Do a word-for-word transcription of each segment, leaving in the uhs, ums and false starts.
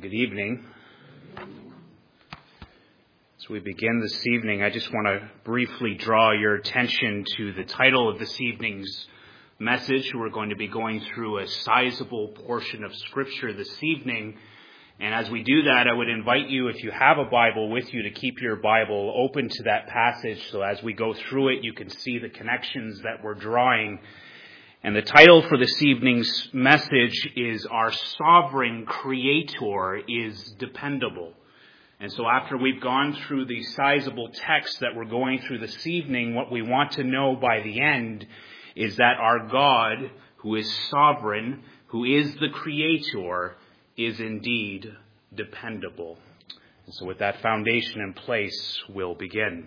Good evening. As we begin this evening, I just want to briefly draw your attention to the title of this evening's message. We're going to be going through a sizable portion of Scripture this evening. And as we do that, I would invite you, if you have a Bible with you, to keep your Bible open to that passage. So as we go through it, you can see the connections that we're drawing. And the title for this evening's message is Our Sovereign Creator is Dependable. And so after we've gone through the sizable text that we're going through this evening, what we want to know by the end is that our God, who is sovereign, who is the Creator, is indeed dependable. And so with that foundation in place, we'll begin.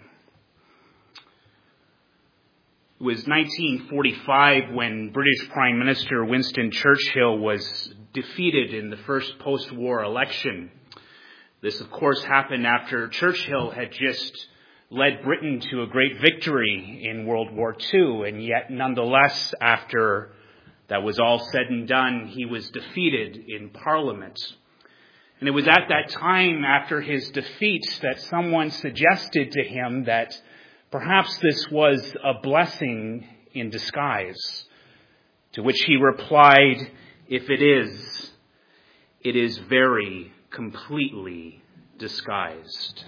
It was nineteen forty-five when British Prime Minister Winston Churchill was defeated in the first post-war election. This, of course, happened after Churchill had just led Britain to a great victory in World War Two, and yet nonetheless, after that was all said and done, he was defeated in Parliament. And it was at that time, after his defeat, that someone suggested to him that perhaps this was a blessing in disguise, to which he replied, "If it is, it is very completely disguised."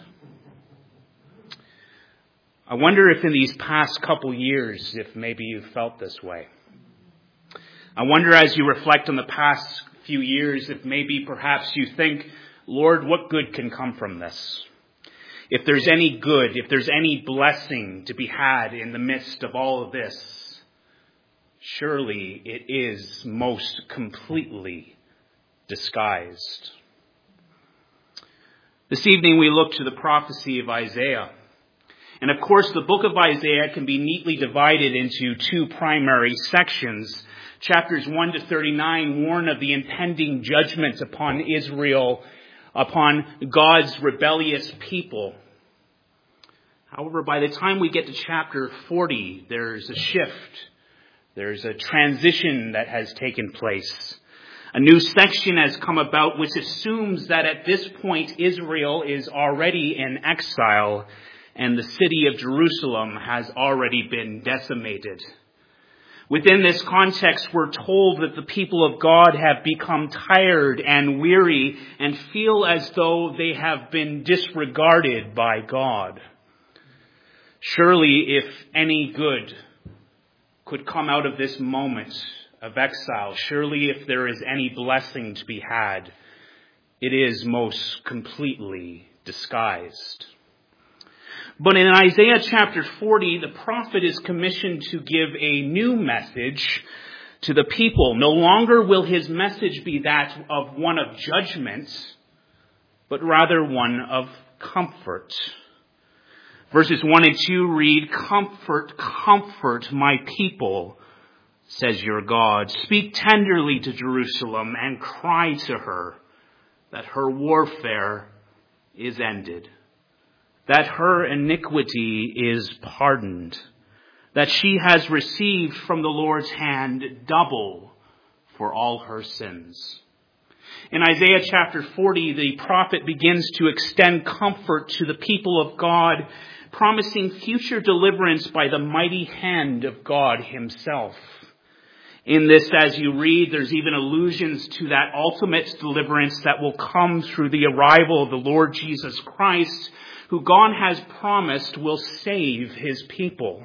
I wonder if in these past couple years, if maybe you felt this way. I wonder as you reflect on the past few years, if maybe perhaps you think, Lord, what good can come from this? If there's any good, if there's any blessing to be had in the midst of all of this, surely it is most completely disguised. This evening we look to the prophecy of Isaiah. And of course the book of Isaiah can be neatly divided into two primary sections. Chapters one to thirty-nine warn of the impending judgment upon Israel, upon God's rebellious people. However, by the time we get to chapter forty, there's a shift. There's a transition that has taken place. A new section has come about which assumes that at this point Israel is already in exile and the city of Jerusalem has already been decimated. Within this context, we're told that the people of God have become tired and weary and feel as though they have been disregarded by God. Surely, if any good could come out of this moment of exile, surely if there is any blessing to be had, it is most completely disguised. But in Isaiah chapter forty, the prophet is commissioned to give a new message to the people. No longer will his message be that of one of judgment, but rather one of comfort. Verses one and two read, "Comfort, comfort my people, says your God. Speak tenderly to Jerusalem and cry to her that her warfare is ended, that her iniquity is pardoned, that she has received from the Lord's hand double for all her sins." In Isaiah chapter forty, the prophet begins to extend comfort to the people of God, promising future deliverance by the mighty hand of God himself. In this, as you read, there's even allusions to that ultimate deliverance that will come through the arrival of the Lord Jesus Christ, who God has promised will save his people.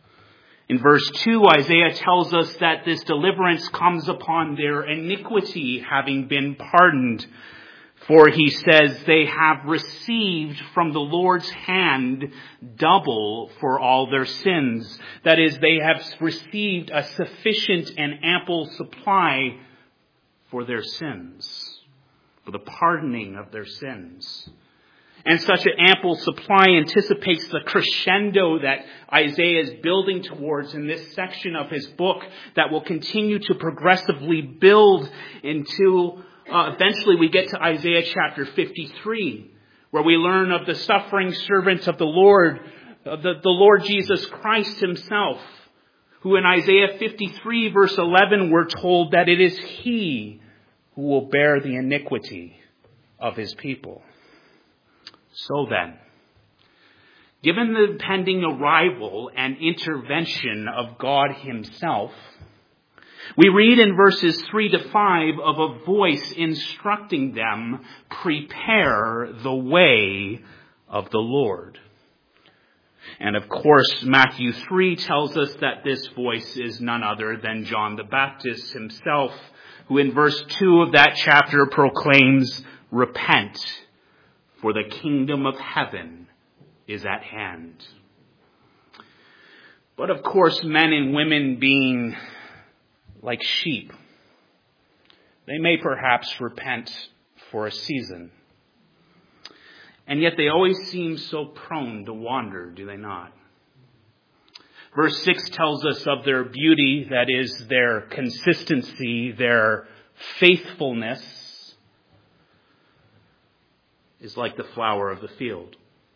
In verse two, Isaiah tells us that this deliverance comes upon their iniquity having been pardoned. For he says they have received from the Lord's hand double for all their sins. That is, they have received a sufficient and ample supply for their sins, for the pardoning of their sins. And such an ample supply anticipates the crescendo that Isaiah is building towards in this section of his book that will continue to progressively build until uh, eventually we get to Isaiah chapter fifty-three, where we learn of the suffering servant of the Lord, uh, the, the Lord Jesus Christ himself, who in Isaiah fifty-three verse eleven we're told that it is he who will bear the iniquity of his people. So then, given the pending arrival and intervention of God himself, we read in verses three to five of a voice instructing them, prepare the way of the Lord. And of course, Matthew three tells us that this voice is none other than John the Baptist himself, who in verse two of that chapter proclaims, repent, for the kingdom of heaven is at hand. But of course, men and women being like sheep, they may perhaps repent for a season. And yet they always seem so prone to wander, do they not? Verse six tells us of their beauty, that is, their consistency, their faithfulness is like the flower of the field.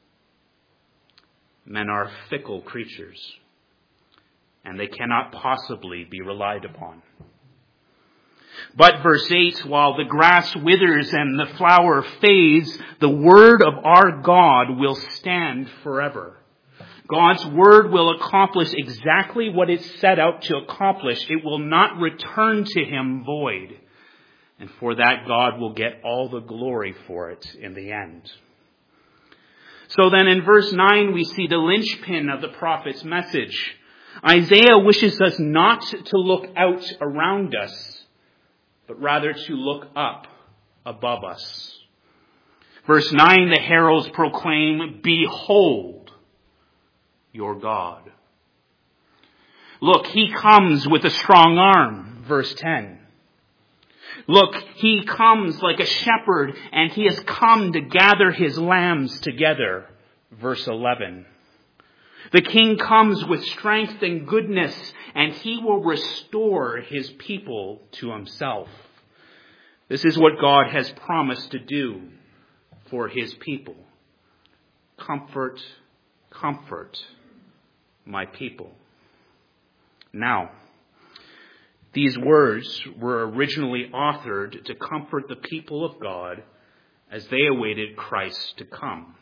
Men are fickle creatures, and they cannot possibly be relied upon. But verse eight, while the grass withers and the flower fades, the word of our God will stand forever. God's word will accomplish exactly what it set out to accomplish. It will not return to him void. And for that, God will get all the glory for it in the end. So then in verse nine, we see the linchpin of the prophet's message. Isaiah wishes us not to look out around us, but rather to look up above us. Verse nine, the heralds proclaim, behold your God. Look, he comes with a strong arm. Verse ten. Look, he comes like a shepherd, and he has come to gather his lambs together. Verse eleven. The king comes with strength and goodness, and he will restore his people to himself. This is what God has promised to do for his people. Comfort, comfort my people. Now, these words were originally authored to comfort the people of God as they awaited Christ to come.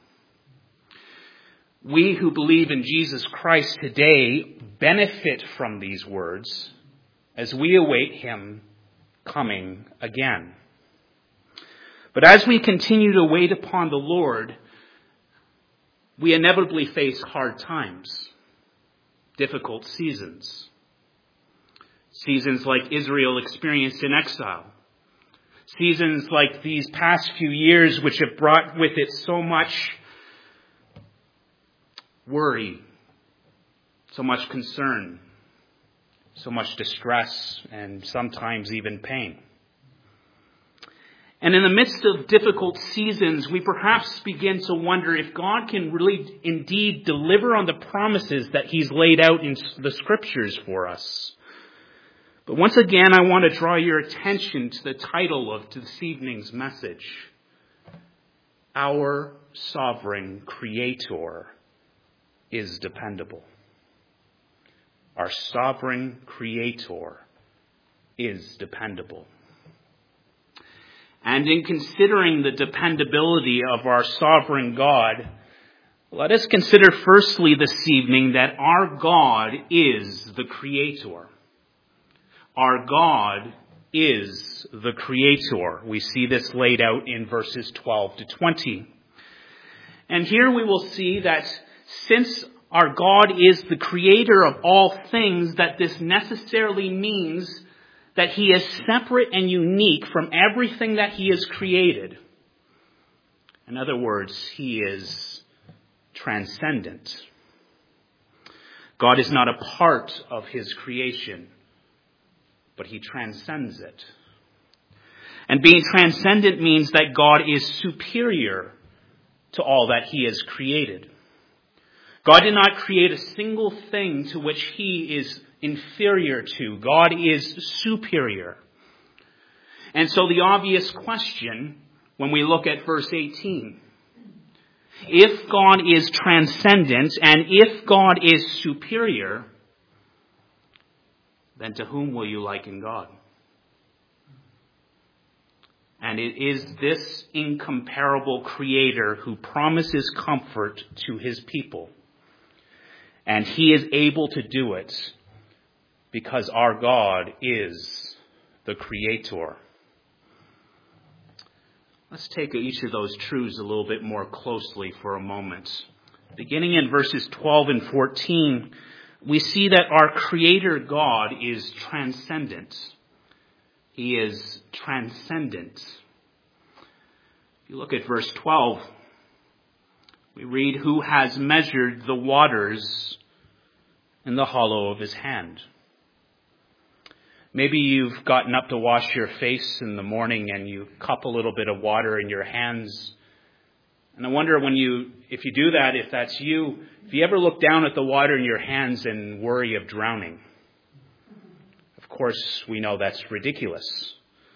We who believe in Jesus Christ today benefit from these words as we await him coming again. But as we continue to wait upon the Lord, we inevitably face hard times, difficult seasons. Seasons like Israel experienced in exile. Seasons like these past few years, which have brought with it so much worry, so much concern, so much distress, and sometimes even pain. And in the midst of difficult seasons, we perhaps begin to wonder if God can really indeed deliver on the promises that he's laid out in the scriptures for us. But once again, I want to draw your attention to the title of this evening's message. Our sovereign Creator is dependable. Our sovereign Creator is dependable. And in considering the dependability of our sovereign God, let us consider firstly this evening that our God is the Creator. Our God is the Creator. We see this laid out in verses twelve to twenty. And here we will see that since our God is the Creator of all things, that this necessarily means that he is separate and unique from everything that he has created. In other words, he is transcendent. God is not a part of his creation, but he transcends it. And being transcendent means that God is superior to all that he has created. God did not create a single thing to which he is inferior to. God is superior. And so the obvious question when we look at verse eighteen, if God is transcendent and if God is superior, then to whom will you liken God? And it is this incomparable Creator who promises comfort to his people. And he is able to do it because our God is the Creator. Let's take each of those truths a little bit more closely for a moment. Beginning in verses twelve and fourteen, we see that our Creator God is transcendent. He is transcendent. If you look at verse twelve, we read, "Who has measured the waters in the hollow of his hand?" Maybe you've gotten up to wash your face in the morning and you cup a little bit of water in your hands. And I wonder when you, if you do that, if that's you, if you ever look down at the water in your hands and worry of drowning. Of course, we know that's ridiculous.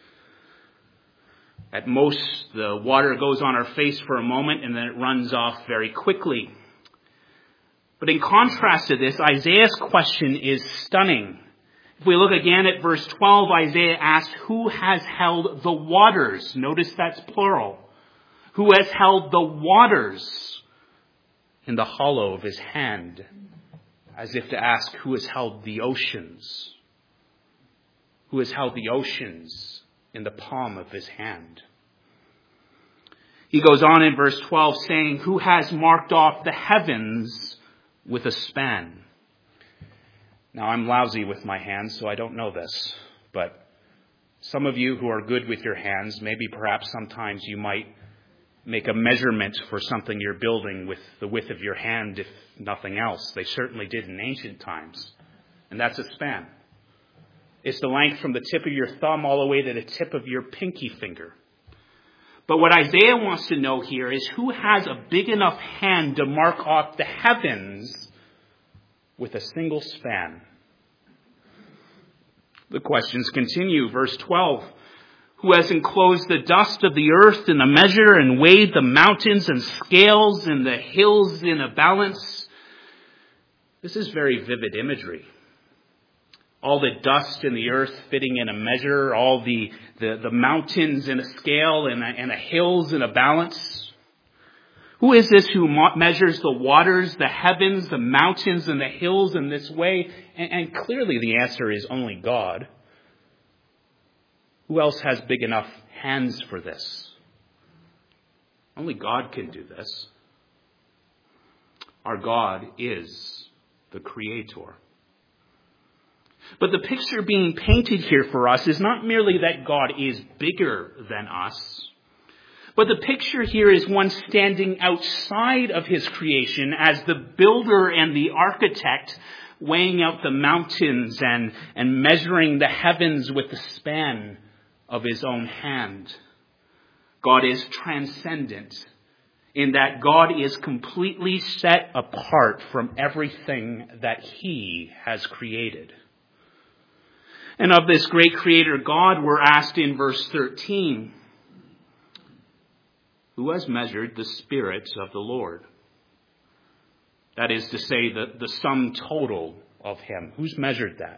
At most, the water goes on our face for a moment and then it runs off very quickly. But in contrast to this, Isaiah's question is stunning. If we look again at verse twelve, Isaiah asks, "Who has held the waters?" Notice that's plural. Who has held the waters in the hollow of his hand? As if to ask, who has held the oceans? Who has held the oceans in the palm of his hand? He goes on in verse twelve saying, "Who has marked off the heavens with a span?" Now, I'm lousy with my hands, so I don't know this. But some of you who are good with your hands, maybe perhaps sometimes you might make a measurement for something you're building with the width of your hand, if nothing else. They certainly did in ancient times. And that's a span. It's the length from the tip of your thumb all the way to the tip of your pinky finger. But what Isaiah wants to know here is who has a big enough hand to mark off the heavens with a single span? The questions continue. Verse twelve. "Who has enclosed the dust of the earth in a measure and weighed the mountains and scales and the hills in a balance?" This is very vivid imagery. All the dust in the earth fitting in a measure, all the, the, the mountains in a scale and, a, and the hills in a balance. Who is this who measures the waters, the heavens, the mountains, and the hills in this way? And, and clearly the answer is only God. Who else has big enough hands for this? Only God can do this. Our God is the Creator. But the picture being painted here for us is not merely that God is bigger than us, but the picture here is one standing outside of his creation as the builder and the architect, weighing out the mountains and, and measuring the heavens with the span of his own hand. God is transcendent in that God is completely set apart from everything that he has created. And of this great Creator God, we're asked in verse thirteen, "Who has measured the Spirit of the Lord?" That is to say, the, the sum total of him. Who's measured that?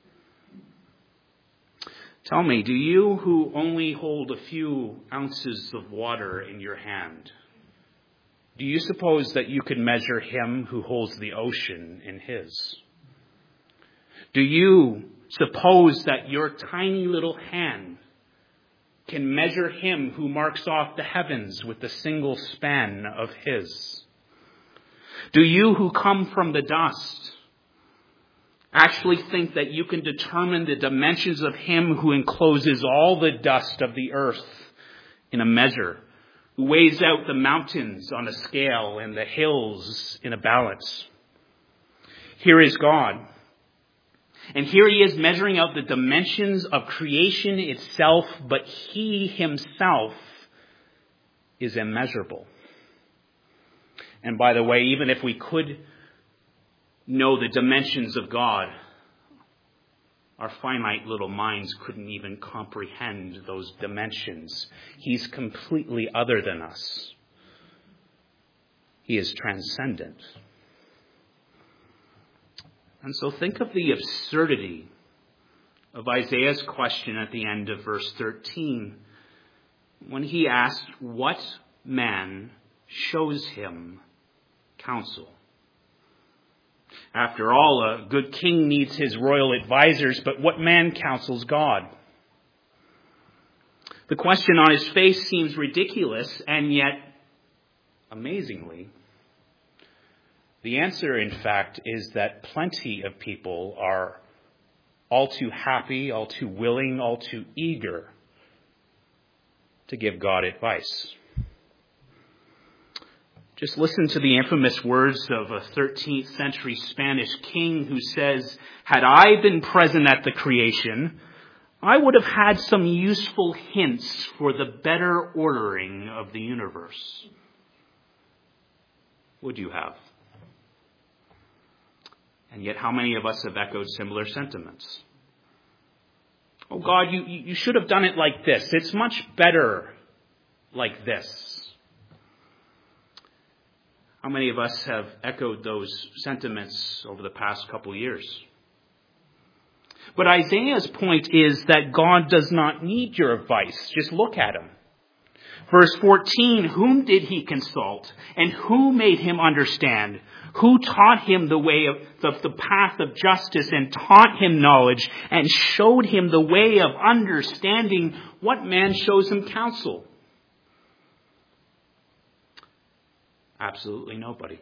Tell me, do you who only hold a few ounces of water in your hand, do you suppose that you could measure him who holds the ocean in his? Do you suppose that your tiny little hand can measure him who marks off the heavens with the single span of his? Do you who come from the dust actually think that you can determine the dimensions of him who encloses all the dust of the earth in a measure, who weighs out the mountains on a scale and the hills in a balance? Here is God. And here he is measuring out the dimensions of creation itself, but he himself is immeasurable. And by the way, even if we could know the dimensions of God, our finite little minds couldn't even comprehend those dimensions. He's completely other than us. He is transcendent. And so think of the absurdity of Isaiah's question at the end of verse thirteen. when he asked, what man shows him counsel? After all, a good king needs his royal advisors, but what man counsels God? The question on his face seems ridiculous, and yet, amazingly, the answer, in fact, is that plenty of people are all too happy, all too willing, all too eager to give God advice. Just listen to the infamous words of a thirteenth century Spanish king who says, "Had I been present at the creation, I would have had some useful hints for the better ordering of the universe." Would you have? And yet how many of us have echoed similar sentiments? Oh God, you, you should have done it like this. It's much better like this. How many of us have echoed those sentiments over the past couple years? But Isaiah's point is that God does not need your advice. Just look at him. Verse fourteen, whom did he consult? And who made him understand? Who taught him the way of the, the path of justice and taught him knowledge and showed him the way of understanding? What man shows him counsel? Absolutely nobody.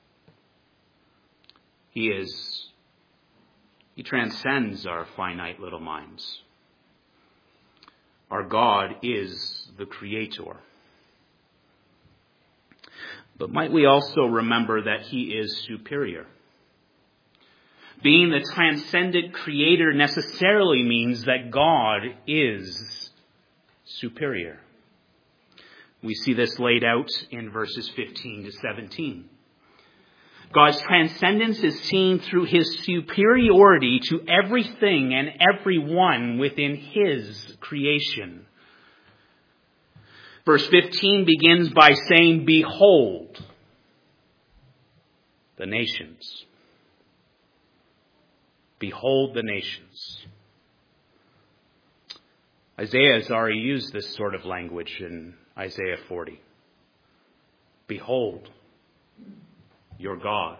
He is, he transcends our finite little minds. Our God is the Creator. But might we also remember that he is superior? Being the transcendent Creator necessarily means that God is superior. We see this laid out in verses fifteen to seventeen. God's transcendence is seen through his superiority to everything and everyone within his creation. Verse fifteen begins by saying, "Behold the nations." Behold the nations. Isaiah has already used this sort of language in Isaiah forty. Behold your God.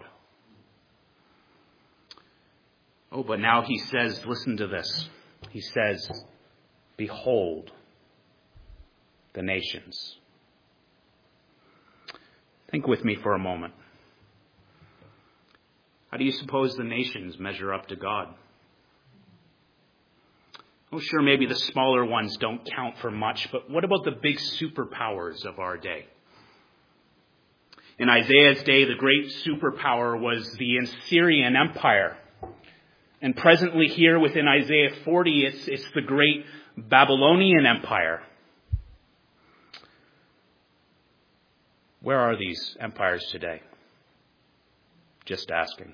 Oh, but now he says, listen to this. He says, behold the nations. Think with me for a moment. How do you suppose the nations measure up to God? Oh, sure, maybe the smaller ones don't count for much, but what about the big superpowers of our day? In Isaiah's day, the great superpower was the Assyrian Empire. And presently here within Isaiah forty, it's, it's the great Babylonian Empire. Where are these empires today? Just asking.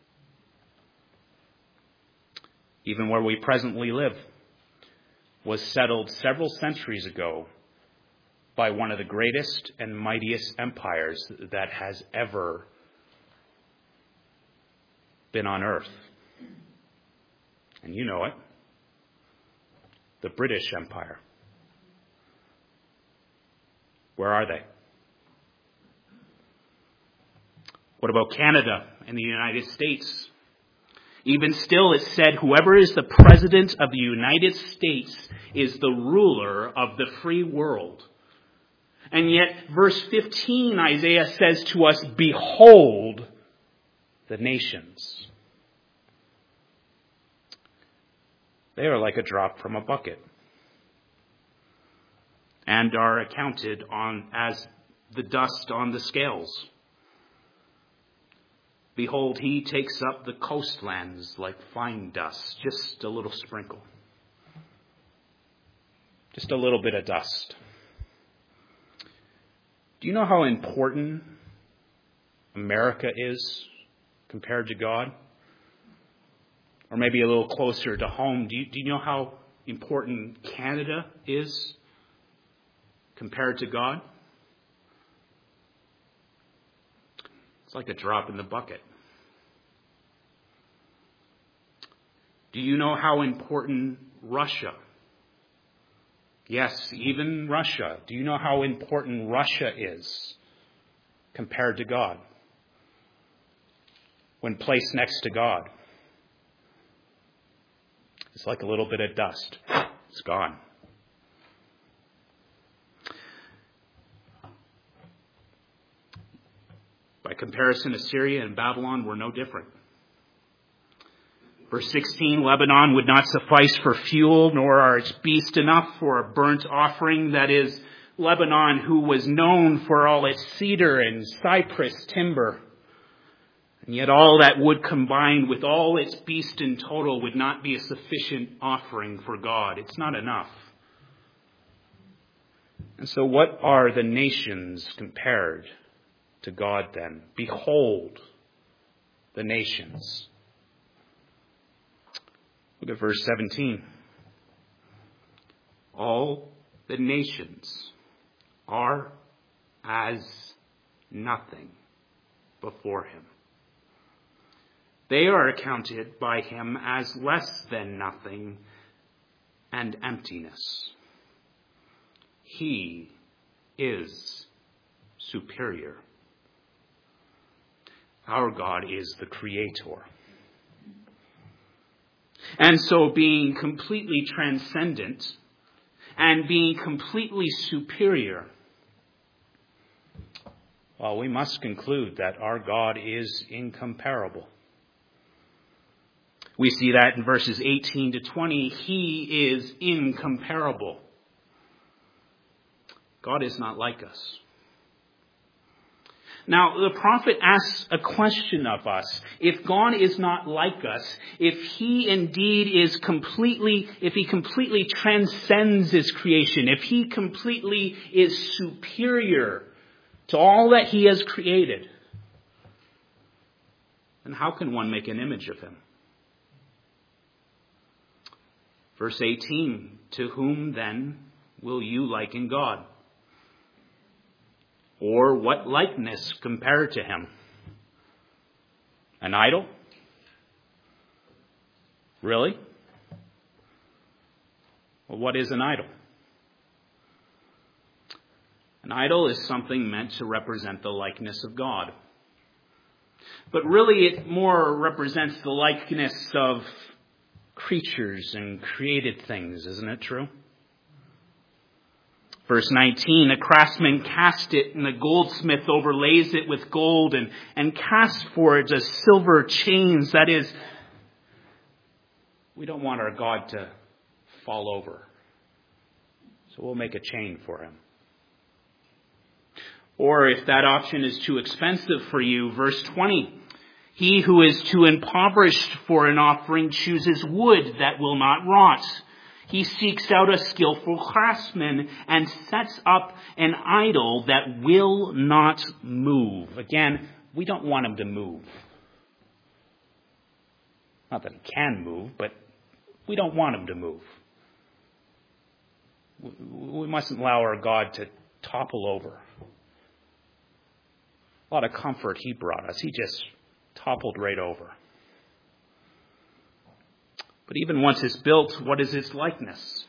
Even where we presently live was settled several centuries ago by one of the greatest and mightiest empires that has ever been on earth. And you know it. The British Empire. Where are they? What about Canada and the United States? Even still, it said, whoever is the president of the United States is the ruler of the free world. And yet, verse fifteen, Isaiah says to us, behold the nations. They are like a drop from a bucket and are accounted on as the dust on the scales. Behold, he takes up the coastlands like fine dust, just a little sprinkle. Just a little bit of dust. Do you know how important America is compared to God? Or maybe a little closer to home, do you, do you know how important Canada is compared to God? It's like a drop in the bucket. Do you know how important Russia Yes, even Russia. Do you know how important Russia is compared to God? When placed next to God, it's like a little bit of dust. It's gone. By comparison, Assyria and Babylon were no different. Verse sixteen, Lebanon would not suffice for fuel, nor are its beasts enough for a burnt offering. That is, Lebanon, who was known for all its cedar and cypress timber. And yet all that wood combined with all its beast in total would not be a sufficient offering for God. It's not enough. And so what are the nations compared to God then? Behold the nations. Look at verse seventeen. All the nations are as nothing before him. They are accounted by him as less than nothing and emptiness. He is superior. Our God is the Creator. And so being completely transcendent and being completely superior, well, we must conclude that our God is incomparable. We see that in verses eighteen to twenty. He is incomparable. God is not like us. Now, the prophet asks a question of us. If God is not like us, if he indeed is completely, if he completely transcends his creation, if he completely is superior to all that he has created, then how can one make an image of him? Verse eighteen, to whom then will you liken God? Or what likeness compare to him? An idol? Really? Well, what is an idol? An idol is something meant to represent the likeness of God. But really it more represents the likeness of creatures and created things, isn't it true? Verse nineteen, a craftsman cast it, and the goldsmith overlays it with gold and, and casts for it a silver chains. That is, we don't want our God to fall over, so we'll make a chain for him. Or if that option is too expensive for you, verse twenty, he who is too impoverished for an offering chooses wood that will not rot. He seeks out a skillful craftsman and sets up an idol that will not move. Again, we don't want him to move. Not that he can move, but we don't want him to move. We mustn't allow our God to topple over. A lot of comfort he brought us. He just toppled right over. But even once it's built, what is its likeness?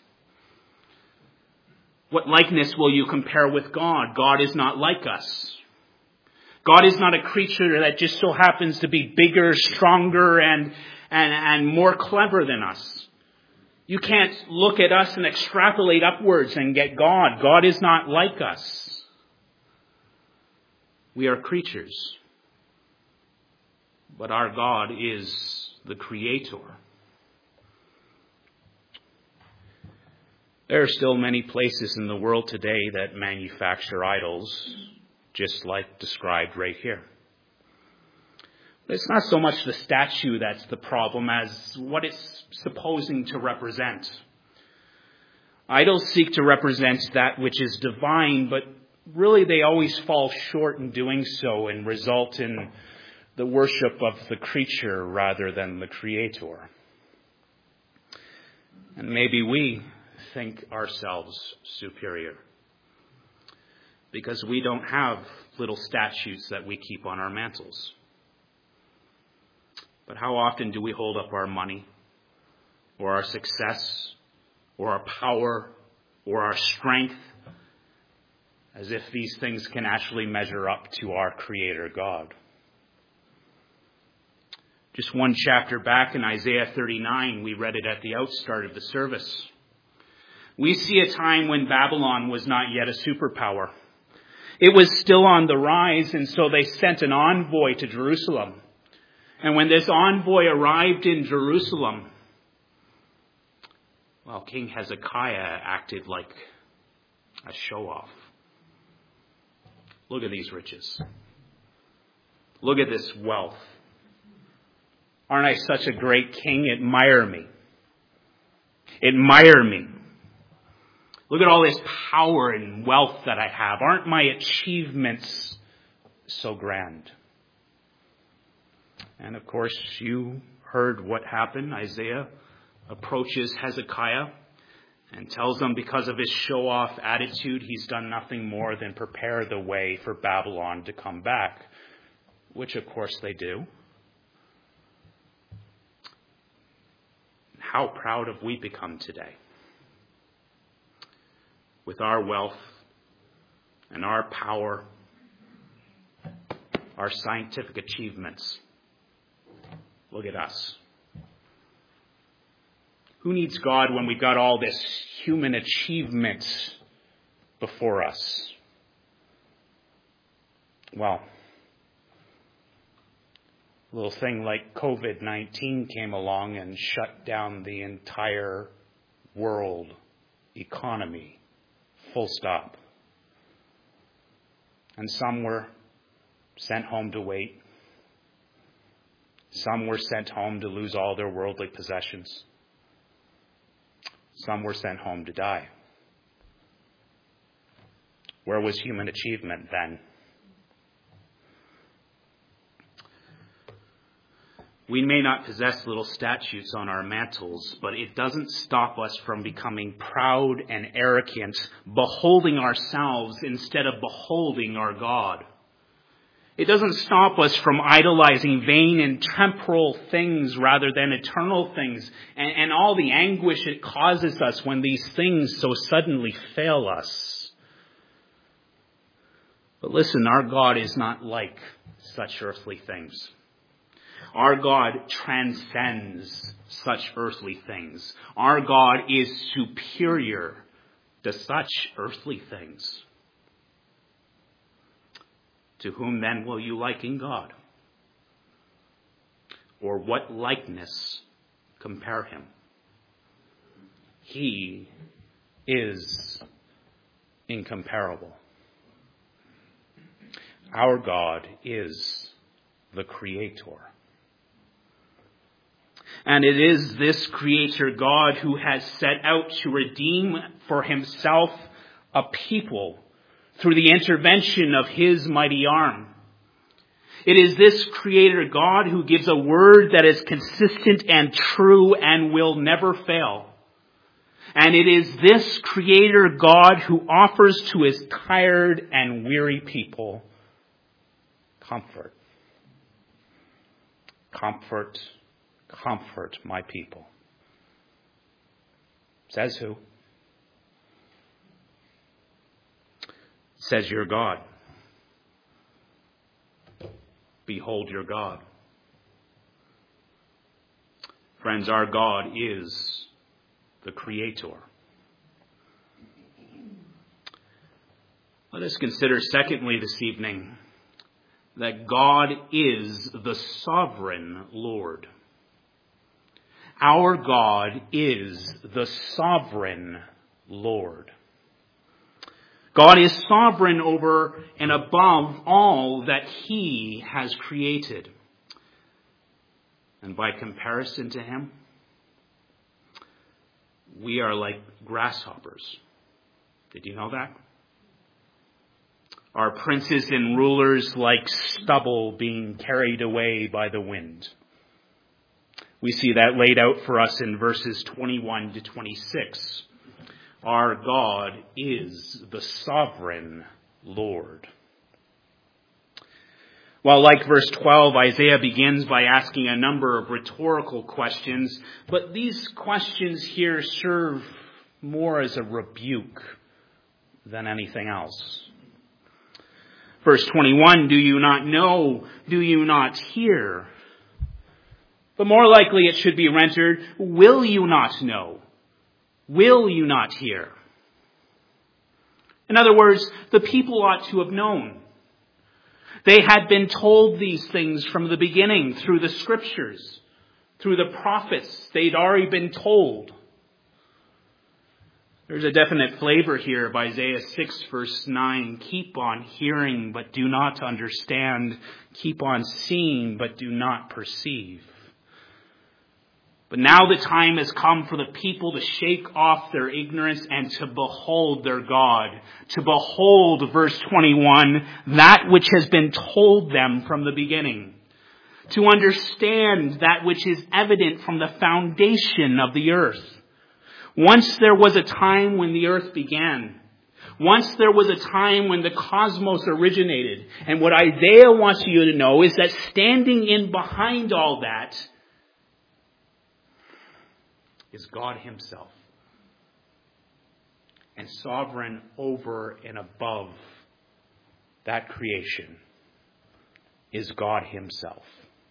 What likeness will you compare with God? God is not like us. God is not a creature that just so happens to be bigger, stronger, and, and, and more clever than us. You can't look at us and extrapolate upwards and get God. God is not like us. We are creatures. But our God is the Creator. There are still many places in the world today that manufacture idols, just like described right here. But it's not so much the statue that's the problem as what it's supposing to represent. Idols seek to represent that which is divine, but really they always fall short in doing so and result in the worship of the creature rather than the Creator. And maybe we think ourselves superior because we don't have little statues that we keep on our mantles. But how often do we hold up our money or our success or our power or our strength, as if these things can actually measure up to our Creator God. Just one chapter back in Isaiah thirty-nine, we read it at the outstart of the service. We see a time when Babylon was not yet a superpower. It was still on the rise, and so they sent an envoy to Jerusalem. And when this envoy arrived in Jerusalem, well, King Hezekiah acted like a show-off. Look at these riches. Look at this wealth. Aren't I such a great king? Admire me. Admire me. Look at all this power and wealth that I have. Aren't my achievements so grand? And of course, you heard what happened. Isaiah approaches Hezekiah and tells him because of his show-off attitude, he's done nothing more than prepare the way for Babylon to come back, which of course they do. How proud have we become today? With our wealth and our power, our scientific achievements. Look at us. Who needs God when we've got all this human achievement before us? Well, a little thing like covid nineteen came along and shut down the entire world economy. Full stop. And some were sent home to wait. Some were sent home to lose all their worldly possessions. Some were sent home to die. Where was human achievement then? We may not possess little statues on our mantles, but it doesn't stop us from becoming proud and arrogant, beholding ourselves instead of beholding our God. It doesn't stop us from idolizing vain and temporal things rather than eternal things, and, and all the anguish it causes us when these things so suddenly fail us. But listen, our God is not like such earthly things. Our God transcends such earthly things. Our God is superior to such earthly things. To whom then will you liken God? Or what likeness compare him? He is incomparable. Our God is the Creator. And it is this Creator God who has set out to redeem for himself a people through the intervention of his mighty arm. It is this Creator God who gives a word that is consistent and true and will never fail. And it is this Creator God who offers to his tired and weary people comfort. Comfort. Comfort my people. Says who? Says your God. Behold your God. Friends, our God is the Creator. Let us consider secondly this evening that God is the sovereign Lord. Our God is the sovereign Lord. God is sovereign over and above all that he has created. And by comparison to him, we are like grasshoppers. Did you know that? Our princes and rulers like stubble being carried away by the wind. We see that laid out for us in verses twenty-one to twenty-six. Our God is the sovereign Lord. Well, like verse twelve, Isaiah begins by asking a number of rhetorical questions, but these questions here serve more as a rebuke than anything else. Verse twenty-one, do you not know? Do you not hear? But more likely it should be rendered, will you not know? Will you not hear? In other words, the people ought to have known. They had been told these things from the beginning through the scriptures, through the prophets. They'd already been told. There's a definite flavor here of Isaiah six verse nine. Keep on hearing, but do not understand. Keep on seeing, but do not perceive. But now the time has come for the people to shake off their ignorance and to behold their God. To behold, verse twenty-one, that which has been told them from the beginning. To understand that which is evident from the foundation of the earth. Once there was a time when the earth began. Once there was a time when the cosmos originated. And what Isaiah wants you to know is that standing in behind all that is God himself. And sovereign over and above that creation is God himself.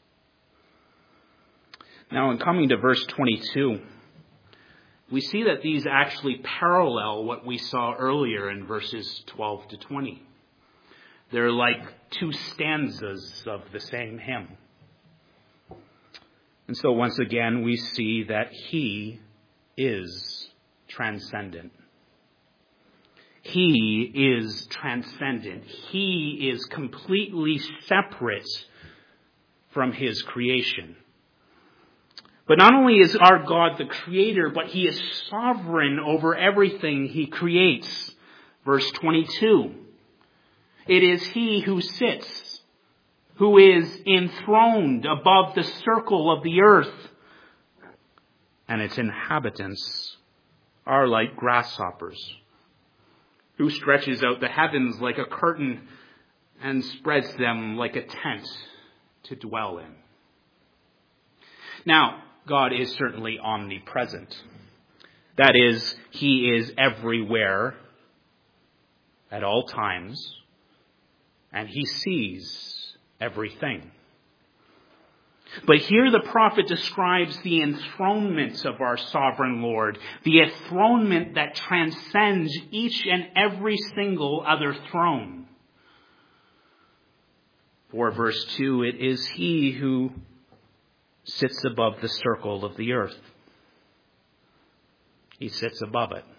Now, in coming to verse twenty-two, we see that these actually parallel what we saw earlier in verses twelve to twenty. They're like two stanzas of the same hymn. And so once again, we see that he is transcendent. He is transcendent. He is completely separate from his creation. But not only is our God the creator, but he is sovereign over everything he creates. Verse twenty-two. It is he who sits, who is enthroned above the circle of the earth, and its inhabitants are like grasshoppers, who stretches out the heavens like a curtain and spreads them like a tent to dwell in. Now, God is certainly omnipresent. That is, he is everywhere at all times, and he sees everything. But here the prophet describes the enthronement of our sovereign Lord, the enthronement that transcends each and every single other throne. For verse two, it is he who sits above the circle of the earth. He sits above it.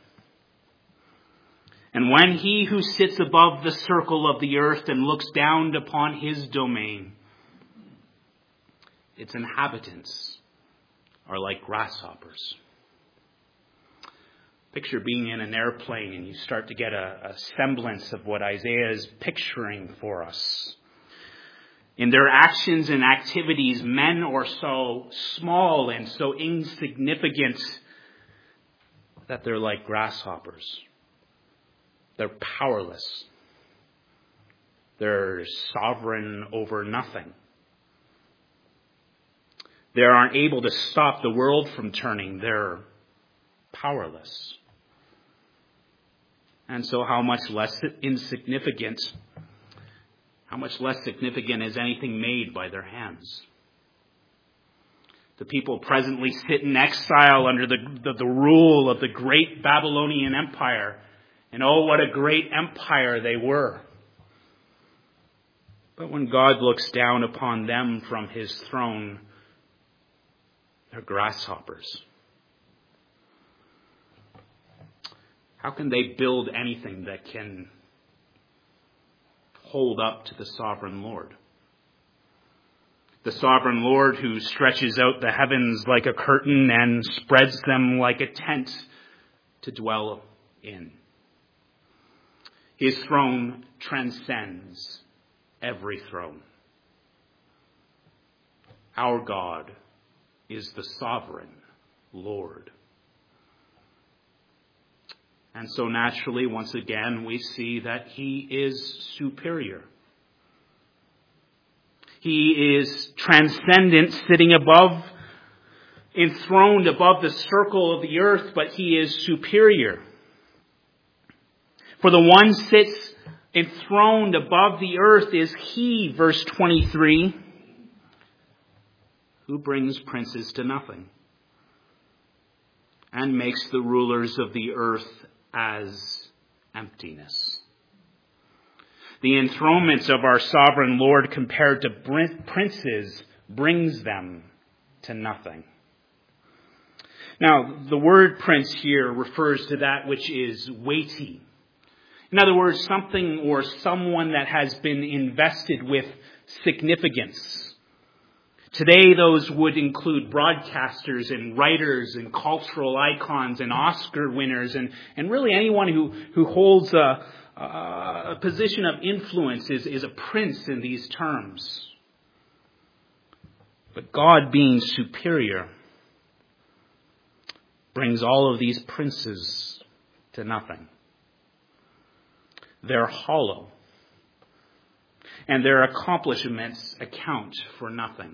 And when he who sits above the circle of the earth and looks down upon his domain, its inhabitants are like grasshoppers. Picture being in an airplane and you start to get a, a semblance of what Isaiah is picturing for us. In their actions and activities, men are so small and so insignificant that they're like grasshoppers. They're powerless. They're sovereign over nothing. They aren't able to stop the world from turning. They're powerless. And so how much less insignificant, how much less significant is anything made by their hands? The people presently sit in exile under the, the, the rule of the great Babylonian Empire. And oh, what a great empire they were. But when God looks down upon them from his throne, they're grasshoppers. How can they build anything that can hold up to the sovereign Lord? The sovereign Lord who stretches out the heavens like a curtain and spreads them like a tent to dwell in. His throne transcends every throne. Our God is the sovereign Lord. And so naturally, once again, we see that he is superior. He is transcendent, sitting above enthroned above the circle of the earth, but he is superior. For the one sits enthroned above the earth is he, verse twenty-three, who brings princes to nothing and makes the rulers of the earth as emptiness. The enthronements of our sovereign Lord compared to princes brings them to nothing. Now, the word prince here refers to that which is weighty. In other words, something or someone that has been invested with significance. Today, those would include broadcasters and writers and cultural icons and Oscar winners and, and really anyone who, who holds a, a position of influence is, is a prince in these terms. But God, being superior, brings all of these princes to nothing. They're hollow, and their accomplishments account for nothing.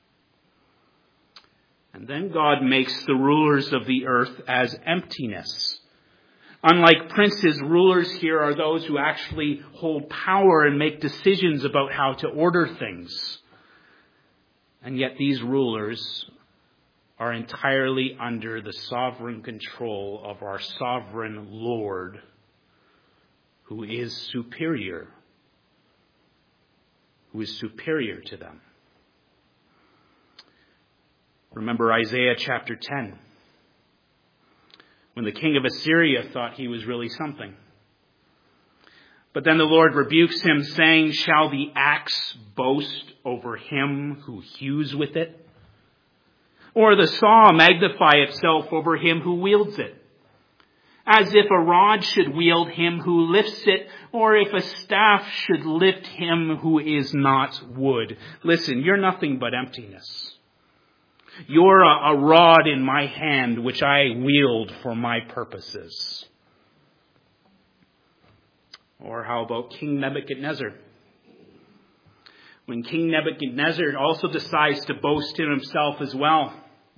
And then God makes the rulers of the earth as emptiness. Unlike princes, rulers here are those who actually hold power and make decisions about how to order things. And yet these rulers are entirely under the sovereign control of our sovereign Lord, who is superior, who is superior to them. Remember Isaiah chapter ten, when the king of Assyria thought he was really something. But then the Lord rebukes him, saying, "Shall the axe boast over him who hews with it? Or the saw magnify itself over him who wields it? As if a rod should wield him who lifts it, or if a staff should lift him who is not wood." Listen, you're nothing but emptiness. You're a, a rod in my hand, which I wield for my purposes. Or how about King Nebuchadnezzar? When King Nebuchadnezzar also decides to boast in himself as well,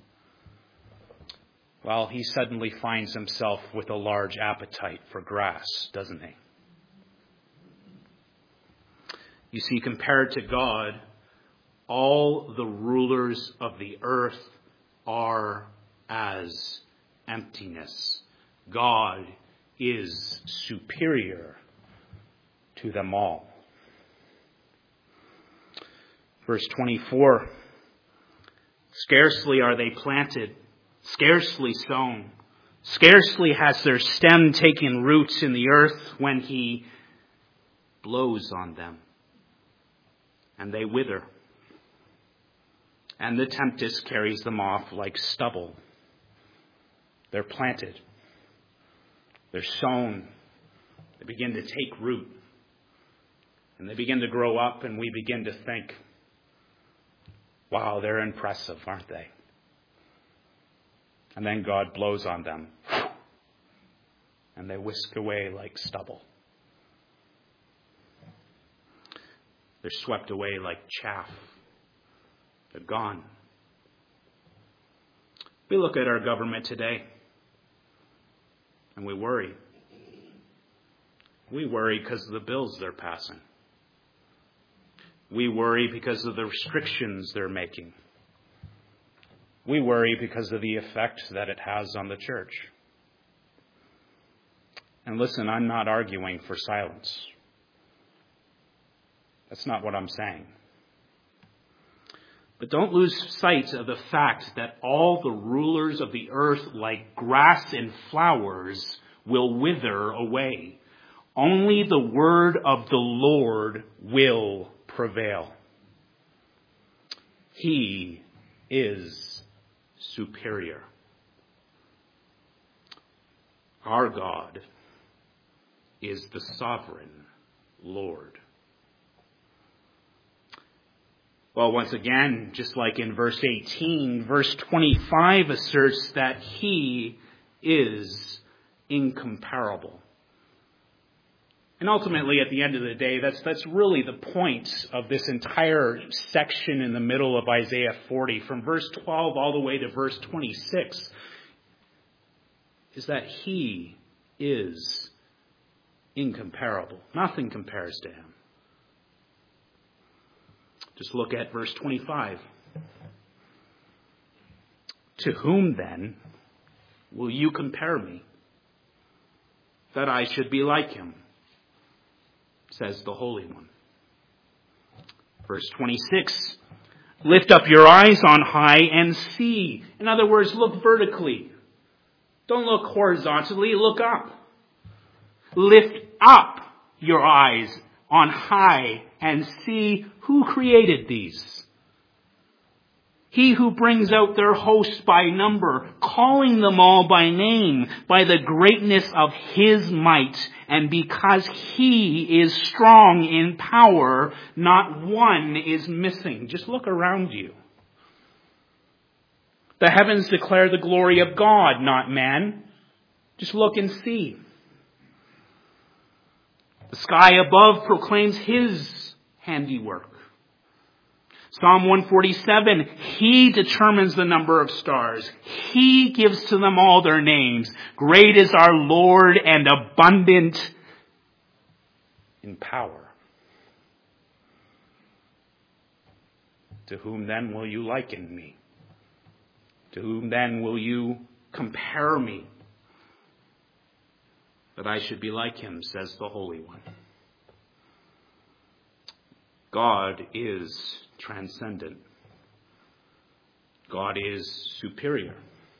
well, he suddenly finds himself with a large appetite for grass, doesn't he? You see, compared to God, all the rulers of the earth are as emptiness. God is superior to them all. Verse twenty-four, scarcely are they planted, scarcely sown, scarcely has their stem taken roots in the earth when he blows on them, and they wither. And the tempest carries them off like stubble. They're planted. They're sown. They begin to take root. And they begin to grow up, and we begin to think, wow, they're impressive, aren't they? And then God blows on them. And they whisk away like stubble. They're swept away like chaff. They're gone. We look at our government today and we worry. We worry because of the bills they're passing. We worry because of the restrictions they're making. We worry because of the effect that it has on the church. And listen, I'm not arguing for silence. That's not what I'm saying. But don't lose sight of the fact that all the rulers of the earth, like grass and flowers, will wither away. Only the word of the Lord will prevail. He is superior. Our God is the sovereign Lord. Well, once again, just like in verse eighteen, verse twenty-five asserts that he is incomparable. And ultimately, at the end of the day, that's, that's really the point of this entire section in the middle of Isaiah forty, from verse twelve all the way to verse twenty-six, is that he is incomparable. Nothing compares to him. Just look at verse twenty-five. To whom then will you compare me, that I should be like him? Says the Holy One. Verse twenty-six. Lift up your eyes on high and see. In other words, look vertically. Don't look horizontally, look up. Lift up your eyes on high and see who created these. He who brings out their hosts by number, calling them all by name, by the greatness of his might, and because he is strong in power, not one is missing. Just look around you. The heavens declare the glory of God, not man. Just look and see. The sky above proclaims his handiwork. Psalm one forty-seven, he determines the number of stars. He gives to them all their names. Great is our Lord and abundant in power. To whom then will you liken me? To whom then will you compare me, that I should be like him, says the Holy One. God is transcendent. God is superior.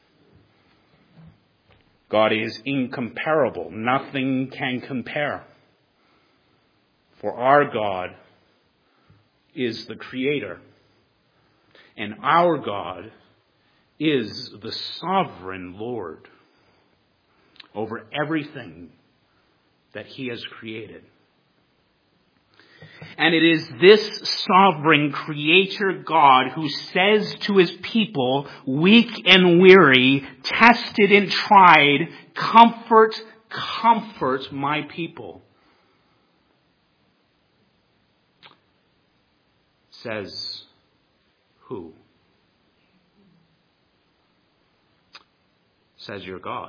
God is incomparable. Nothing can compare. For our God is the Creator. And our God is the sovereign Lord over everything that he has created. And it is this sovereign creator God who says to his people, weak and weary, tested and tried, comfort, comfort my people. Says who? Says your God.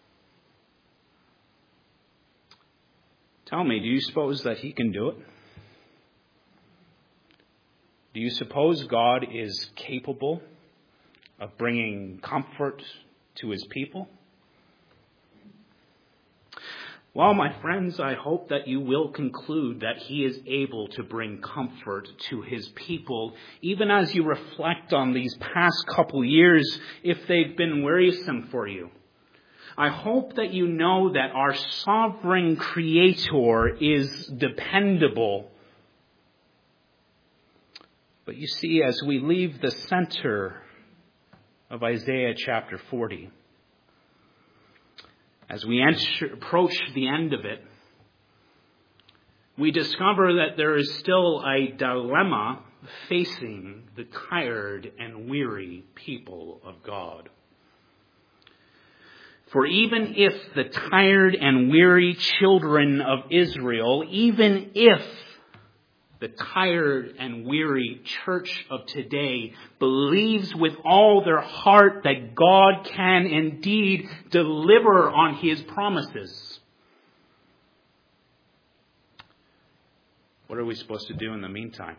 Tell me, do you suppose that he can do it? Do you suppose God is capable of bringing comfort to his people? Well, my friends, I hope that you will conclude that he is able to bring comfort to his people, even as you reflect on these past couple years, if they've been wearisome for you. I hope that you know that our sovereign Creator is dependable. But you see, as we leave the center of Isaiah chapter forty, as we enter, approach the end of it, we discover that there is still a dilemma facing the tired and weary people of God. For even if the tired and weary children of Israel, even if the tired and weary church of today believes with all their heart that God can indeed deliver on his promises, what are we supposed to do in the meantime?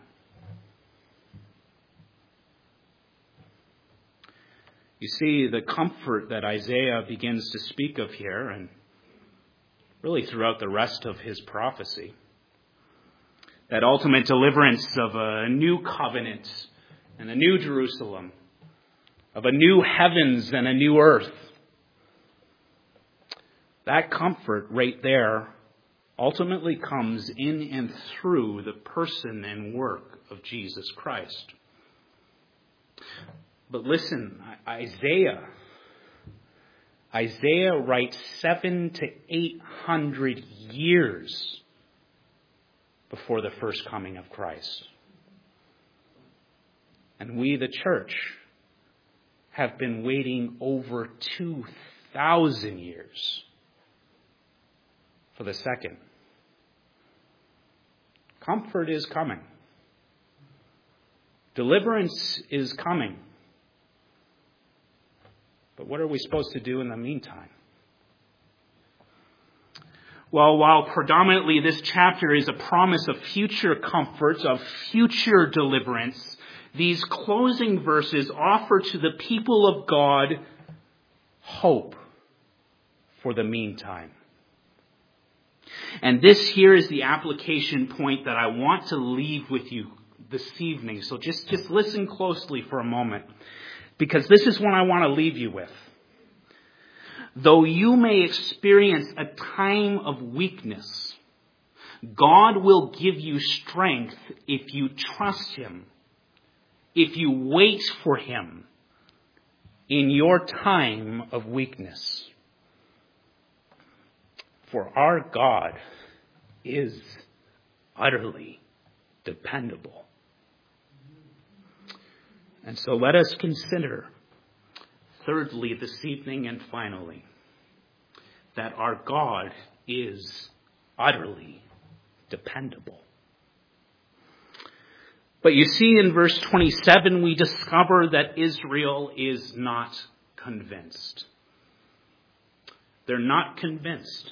You see, the comfort that Isaiah begins to speak of here, and really throughout the rest of his prophecy, that ultimate deliverance of a new covenant and a new Jerusalem, of a new heavens and a new earth, that comfort right there ultimately comes in and through the person and work of Jesus Christ. But listen, Isaiah, Isaiah writes seven to eight hundred years before the first coming of Christ. And we, the church, have been waiting over two thousand years for the second. Comfort is coming. Deliverance is coming. But what are we supposed to do in the meantime? Well, while predominantly this chapter is a promise of future comforts, of future deliverance, these closing verses offer to the people of God hope for the meantime. And this here is the application point that I want to leave with you this evening. So just, just listen closely for a moment, because this is what I want to leave you with. Though you may experience a time of weakness, God will give you strength if you trust Him, if you wait for Him in your time of weakness. For our God is utterly dependable. And so let us consider, thirdly this evening and finally, that our God is utterly dependable. But you see, in verse twenty-seven, we discover that Israel is not convinced. They're not convinced.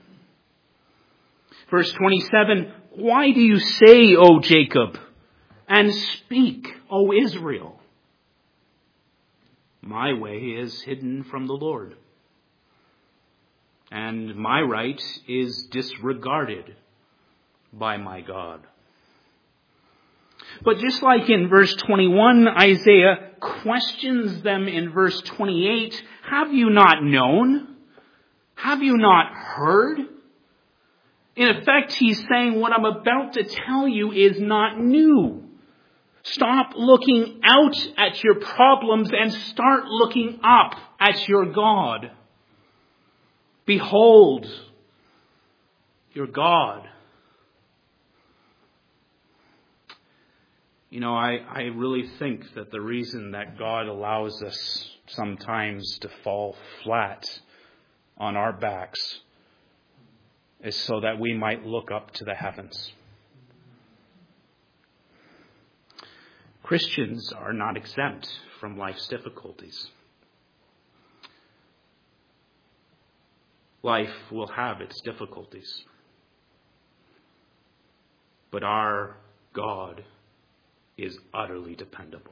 Verse twenty-seven, why do you say, O Jacob, and speak, O Israel? My way is hidden from the Lord, and my right is disregarded by my God. But just like in verse twenty-one, Isaiah questions them in verse twenty-eight, have you not known? Have you not heard? In effect, he's saying what I'm about to tell you is not new. Stop looking out at your problems and start looking up at your God. Behold, your God. You know, I, I really think that the reason that God allows us sometimes to fall flat on our backs is so that we might look up to the heavens. Christians are not exempt from life's difficulties. Life will have its difficulties. But our God is utterly dependable.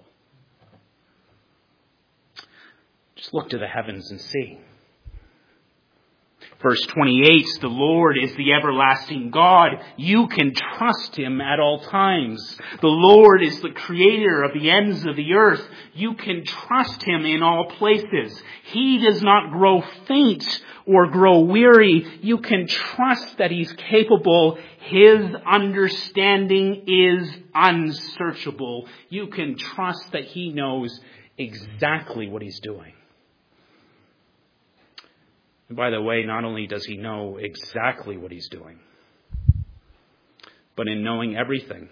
Just look to the heavens and see. Verse twenty-eight, the Lord is the everlasting God. You can trust Him at all times. The Lord is the creator of the ends of the earth. You can trust Him in all places. He does not grow faint or grow weary. You can trust that He's capable. His understanding is unsearchable. You can trust that He knows exactly what He's doing. And by the way, not only does He know exactly what He's doing, but in knowing everything,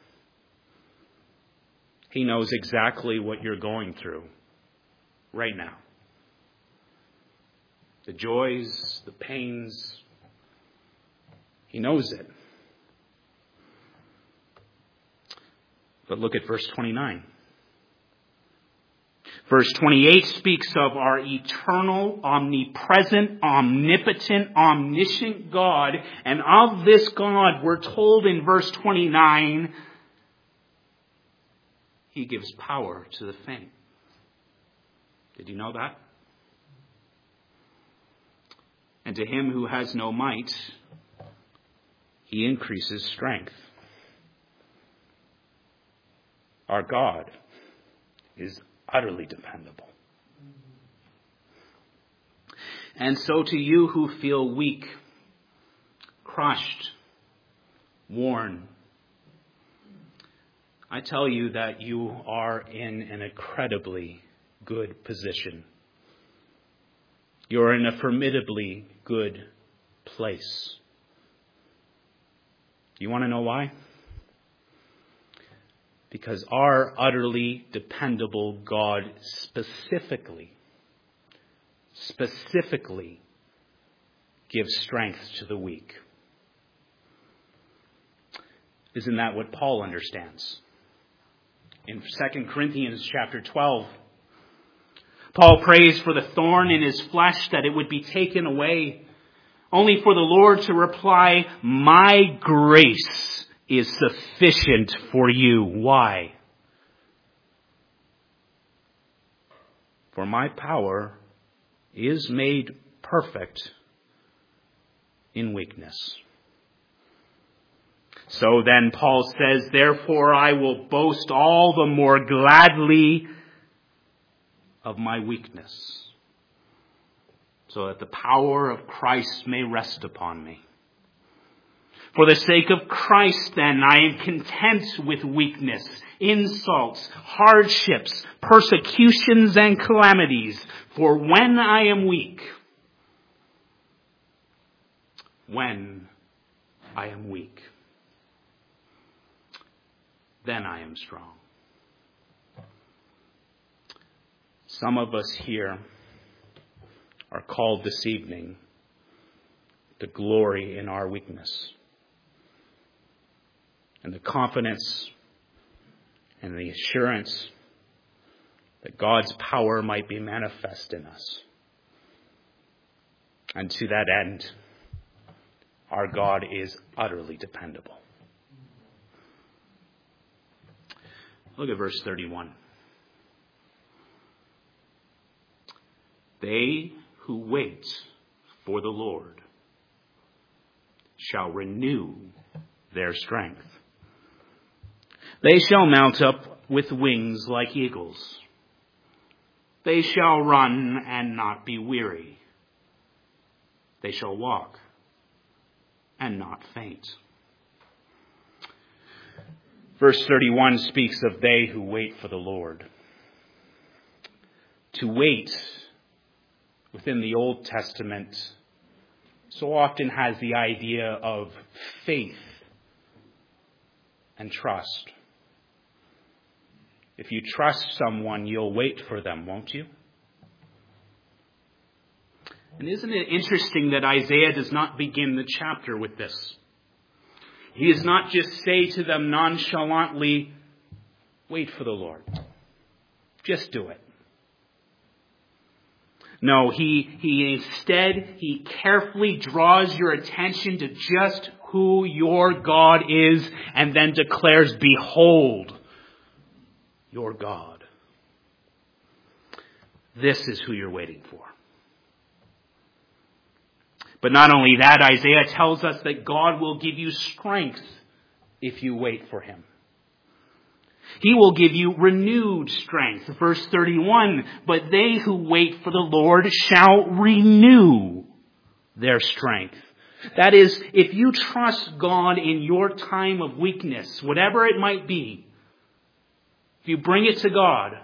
He knows exactly what you're going through right now. The joys, the pains, He knows it. But look at verse twenty-nine. Verse twenty-eight speaks of our eternal, omnipresent, omnipotent, omniscient God. And of this God, we're told in verse twenty-nine, He gives power to the faint. Did you know that? And to him who has no might, He increases strength. Our God is utterly dependable. And so to you who feel weak, crushed, worn, I tell you that you are in an incredibly good position. You're in a formidably good place. You want to know why? Because our utterly dependable God specifically, specifically gives strength to the weak. Isn't that what Paul understands? In Second Corinthians chapter twelve, Paul prays for the thorn in his flesh that it would be taken away, only for the Lord to reply, "My grace is sufficient for you." Why? For my power is made perfect in weakness. So then Paul says, "Therefore I will boast all the more gladly of my weakness, so that the power of Christ may rest upon me. For the sake of Christ, then, I am content with weakness, insults, hardships, persecutions, and calamities. For when I am weak, when I am weak, then I am strong." Some of us here are called this evening to glory in our weakness, and the confidence and the assurance that God's power might be manifest in us. And to that end, our God is utterly dependable. Look at verse thirty-one. "They who wait for the Lord shall renew their strength. They shall mount up with wings like eagles. They shall run and not be weary. They shall walk and not faint." Verse thirty-one speaks of they who wait for the Lord. To wait within the Old Testament so often has the idea of faith and trust. If you trust someone, you'll wait for them, won't you? And isn't it interesting that Isaiah does not begin the chapter with this? He does not just say to them nonchalantly, "Wait for the Lord. Just do it." No, he, he instead, he carefully draws your attention to just who your God is, and then declares, "Behold, your God." This is who you're waiting for. But not only that, Isaiah tells us that God will give you strength if you wait for him. He will give you renewed strength. Verse thirty-one, "But they who wait for the Lord shall renew their strength." That is, if you trust God in your time of weakness, whatever it might be, if you bring it to God,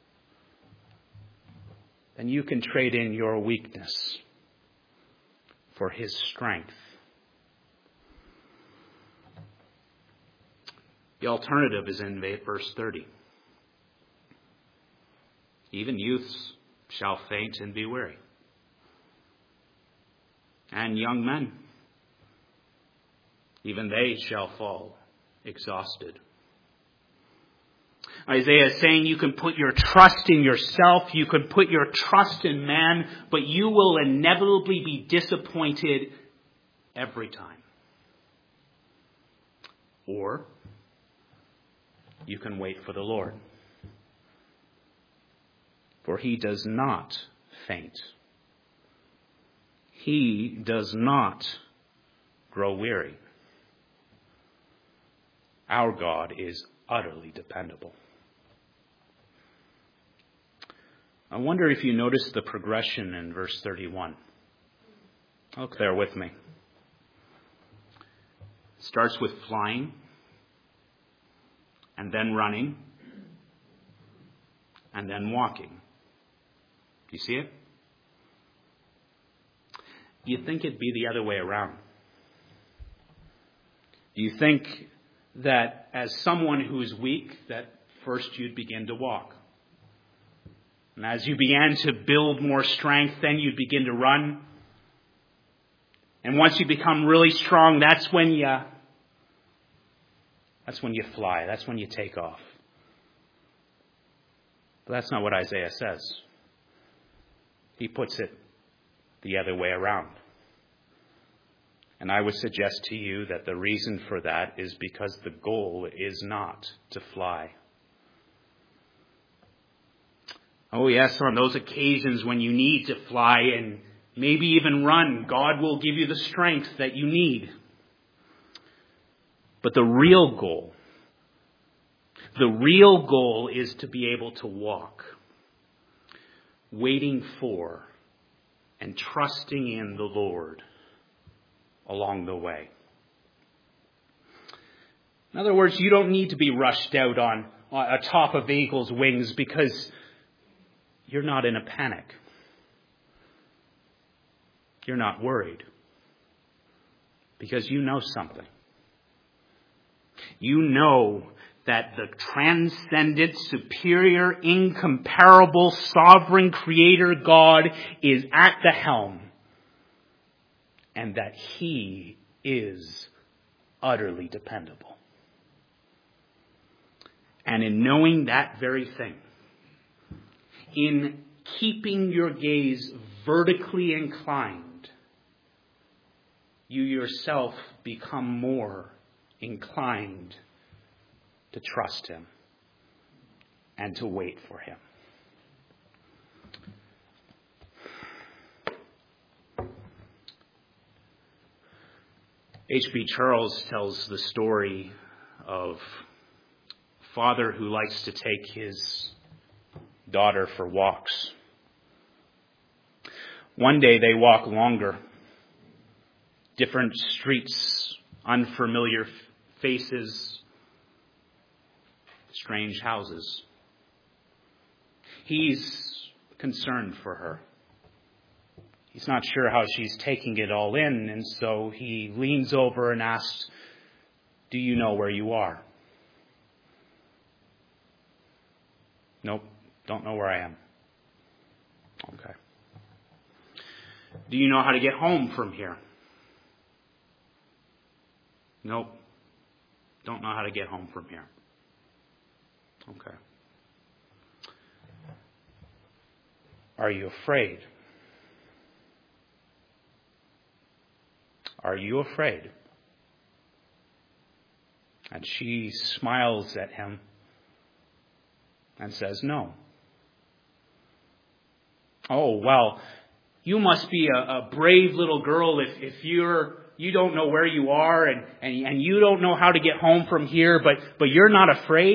then you can trade in your weakness for his strength. The alternative is in verse thirty. "Even youths shall faint and be weary, and young men, even they shall fall exhausted." Isaiah is saying you can put your trust in yourself, you can put your trust in man, but you will inevitably be disappointed every time. Or you can wait for the Lord, for he does not faint. He does not grow weary. Our God is utterly dependable. I wonder if you notice the progression in verse thirty-one. Look there with me. It starts with flying, and then running, and then walking. Do you see it? You'd think it'd be the other way around. Do you think that as someone who's weak, that first you'd begin to walk? And as you began to build more strength, then you'd begin to run. And once you become really strong, that's when you That's when you fly. That's when you take off. But that's not what Isaiah says. He puts it the other way around. And I would suggest to you that the reason for that is because the goal is not to fly. Oh yes, on those occasions when you need to fly and maybe even run, God will give you the strength that you need. But the real goal, the real goal is to be able to walk, waiting for and trusting in the Lord along the way. In other words, you don't need to be rushed out on, on atop of eagle's wings because you're not in a panic. You're not worried because you know something. You know that the transcendent, superior, incomparable, sovereign creator God is at the helm and that he is utterly dependable. And in knowing that very thing, in keeping your gaze vertically inclined, you yourself become more inclined to trust him and to wait for him. H B Charles tells the story of a father who likes to take his daughter for walks. One day they walk longer, different streets, unfamiliar faces, strange houses. He's concerned for her. He's not sure how she's taking it all in, and so he leans over and asks, "Do you know where you are?" "Nope, don't know where I am." "Okay." "Do you know how to get home from here?" "Nope, don't know how to get home from here." "Okay." "Are you afraid?" "Are you afraid?" And she smiles at him and says, "No." "Oh, well, you must be a, a brave little girl if, if you're you don't know where you are and, and, and you don't know how to get home from here, but, but you're not afraid."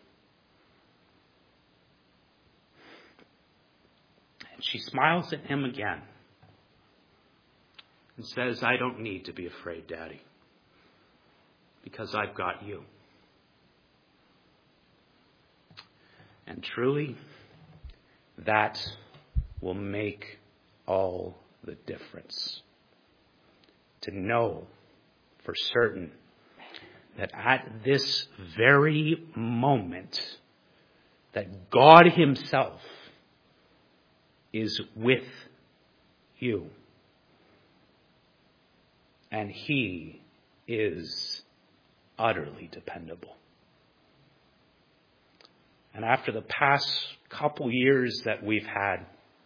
And she smiles at him again and says, "I don't need to be afraid, Daddy, because I've got you." And truly, that will make all the difference. To know for certain that at this very moment that God himself is with you. And he is utterly dependable. And after the past couple years that we've had,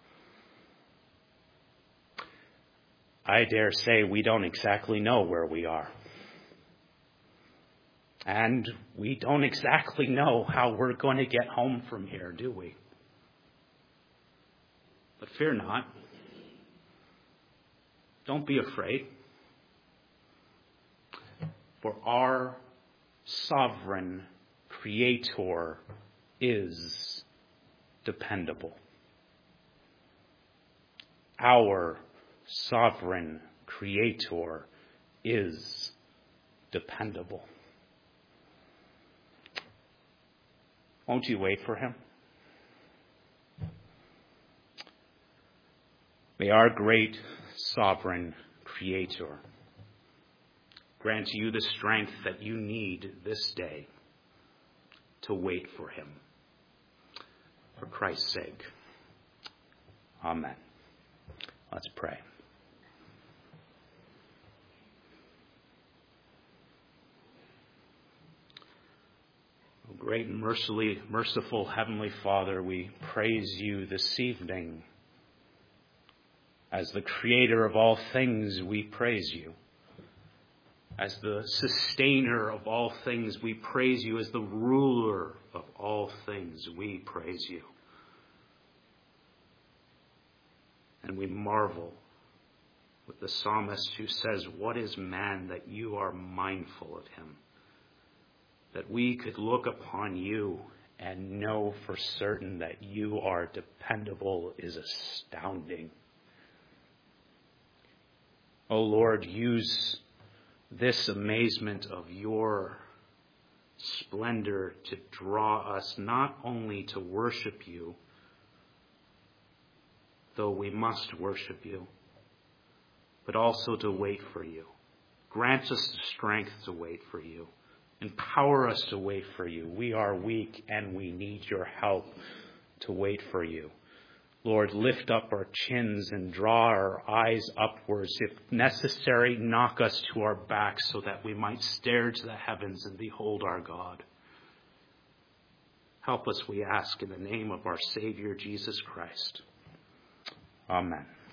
I dare say we don't exactly know where we are. And we don't exactly know how we're going to get home from here, do we? But fear not. Don't be afraid. For our sovereign Creator is dependable. Our sovereign Creator is dependable. Won't you wait for him? May our great sovereign Creator grant you the strength that you need this day to wait for him. For Christ's sake. Amen. Let's pray. Great and mercifully, merciful Heavenly Father, we praise you this evening. As the creator of all things, we praise you. As the sustainer of all things, we praise you. As the ruler of all things, we praise you. And we marvel with the psalmist who says, "What is man that you are mindful of him?" That we could look upon you and know for certain that you are dependable is astounding. O Lord, use this amazement of your splendor to draw us not only to worship you, though we must worship you, but also to wait for you. Grant us the strength to wait for you. Empower us to wait for you. We are weak and we need your help to wait for you. Lord, lift up our chins and draw our eyes upwards. If necessary, knock us to our backs so that we might stare to the heavens and behold our God. Help us, we ask, in the name of our Savior, Jesus Christ. Amen.